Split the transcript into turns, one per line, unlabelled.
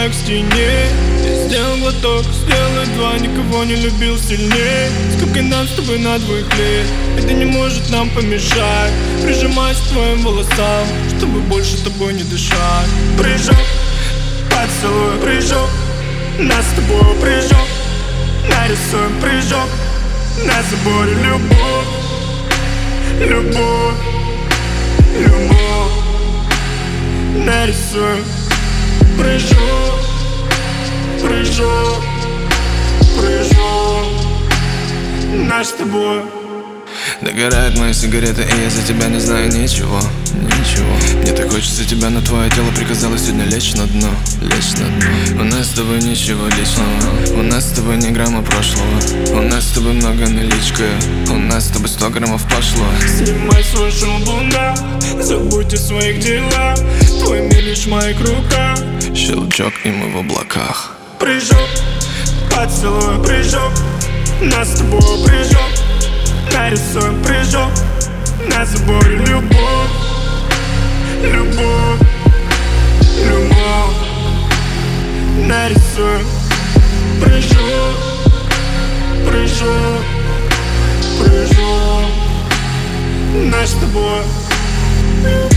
прижимаю к стене. Я сделал глоток, сделал два, никого не любил сильнее. Сколько нам с тобой на двоих лет, это не может нам помешать. Прижимаюсь к твоим волосам, чтобы больше тобой не дышать. Прыжок, поцелуй, прыжок, нас с тобой прыжок. Нарисуем прыжок, на заборе любовь, любовь, любовь. Нарисуем прыжок, прыжок, прыжок, наш с тобой.
Догорают мои сигареты, и я за тебя не знаю ничего, ничего. Мне так хочется тебя, но твое тело приказало сегодня лечь на дно, лечь на дно. У нас с тобой ничего личного, у нас с тобой ни грамма прошлого. У нас с тобой много наличка, у нас с тобой 100 граммов пошло.
Снимай свой шум, луна, забудь о своих делах. Твой мир лишь в моих руках.
Щелчок, и мы в облаках.
Прыжок, поцелуй, прыжок, нас с тобой прыжок. Нарисуем прыжок, на заборе любовь, любовь, любовь. Нарисуем прыжок, прыжок, прыжок, наш с тобой.